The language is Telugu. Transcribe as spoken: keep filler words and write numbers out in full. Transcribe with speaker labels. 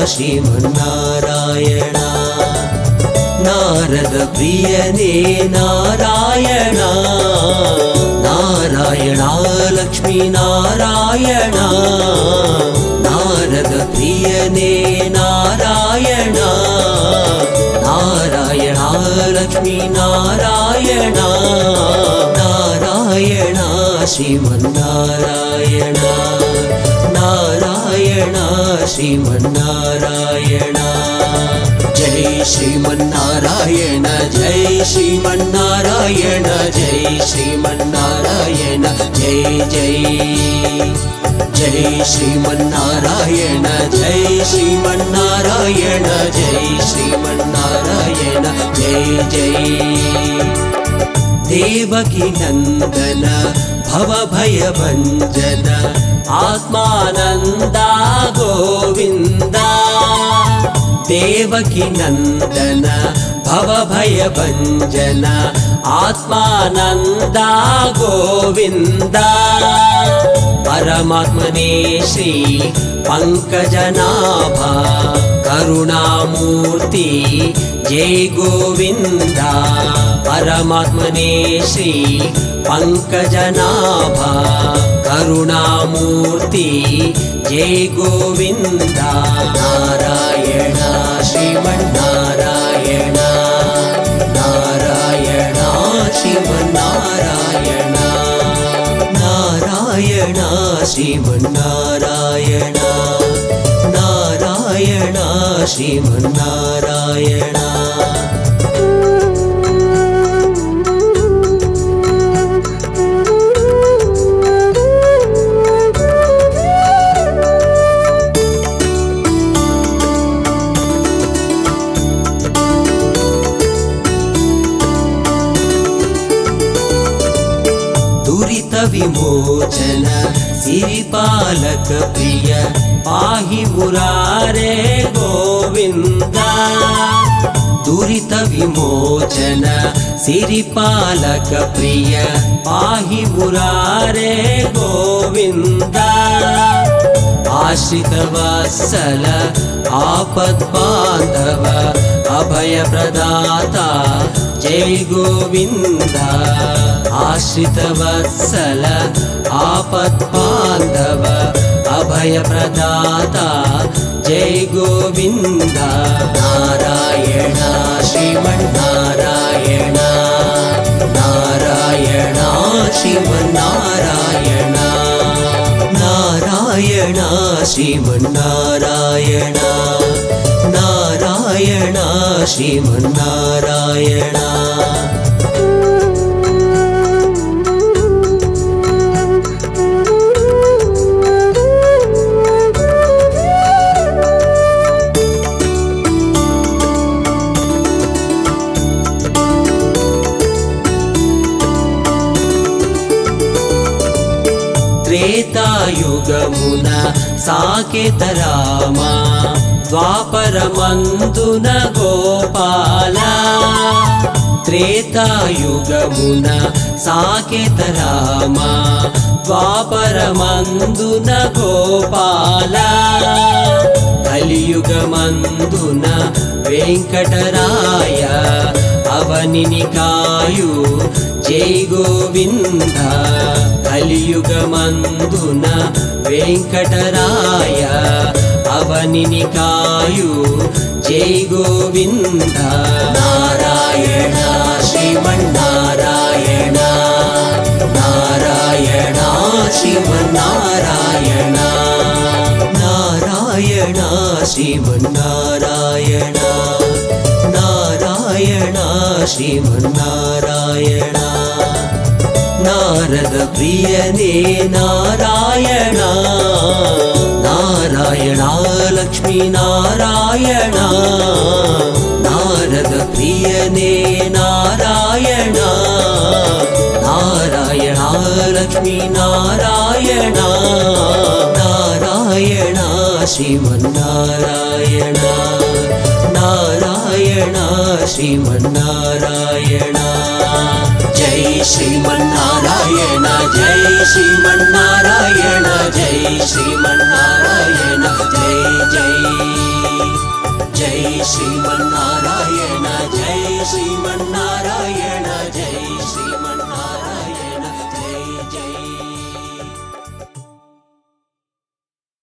Speaker 1: శ్రీమన్నారాయణ నారద ప్రియనే నారాయణ నారాయణ లక్ష్మీ నారాయణ నారద ప్రియనే నారాయణ నారాయణ లక్ష్మీ నారాయణ నారాయణ శ్రీమన్నారాయణ నారాయణ శ్రీమన్నారాయణ జై శ్రీమన్నారాయణ జై శ్రీమన్నారాయణ జై శ్రీమన్నారాయణ జై జై జై శ్రీమన్నారాయణ జై శ్రీమన్నారాయణ జై శ్రీమన్నారాయణ జై జై దేవకి నందన భవభయభంజన ఆత్మానంద గోవింద దేవకి నందన భవభయభంజన ఆత్మానంద గోవింద పరమాత్మనే శ్రీ పంకజనాభ కరుణామూర్తి జై గోవింద పరమాత్మనే శ్రీ పంకజనాభ కరుణామూర్తి జై గోవింద నారాయణ శ్రీమన్నారాయణ నారాయణ శ్రీమన్నారాయణ నారాయణ శ్రీమన్నారాయణ నారాయణ శ్రీమన్నారాయణ दुरित विमोचन सिरिपालक प्रिय पाहि मुरारे गोविंदा दुरित विमोचन सिरिपालक प्रिय पाहि मुरारे गोविंदा आश्रित वत्सल आपद्बांधव अभय प्रदाता जय गोविंदा आश्रित वत्सल आपद्बांधव अभय प्रदाता जय गोविंदा नारायण श्रीमन्नारायण नारायण श्रीमन्नारायण नारायण श्रीमन्नारायण नारायण श्रीमन्नारायण త్రేతాయుగమున సాకేత రామ ద్వాపరమందున గోపాల త్రేతాయుగమున సాకేత రామ ద్వాపరమందున గోపాల కలియుగమందున వెంకటరాయ అవనిని కాయు జై గోవింద కలియుగమందున వెంకటరాయ అవనిని కాయు జై గోవింద నారాయణ శ్రీమన్నారాయణ నారాయణ శ్రీమన్నారాయణ నారాయణ శ్రీమన్నారాయణ నారాయణ శ్రీమన్నారాయణ నారద ప్రియనే నారాయణ నారాయణ లక్ష్మీ నారాయణ నారద ప్రియనే నారాయణ నారాయణ లక్ష్మీ నారాయణ నారాయణ శ్రీమన్నారాయణ నారాయణ శ్రీమన్నారాయణ జై శ్రీమన్నారాయణ జై శ్రీమన్నారాయణ జై శ్రీమన్నారాయణ జై జై శ్రీమన్నారాయణ జై శ్రీమన్నారాయణ జై శ్రీమన్నారాయణ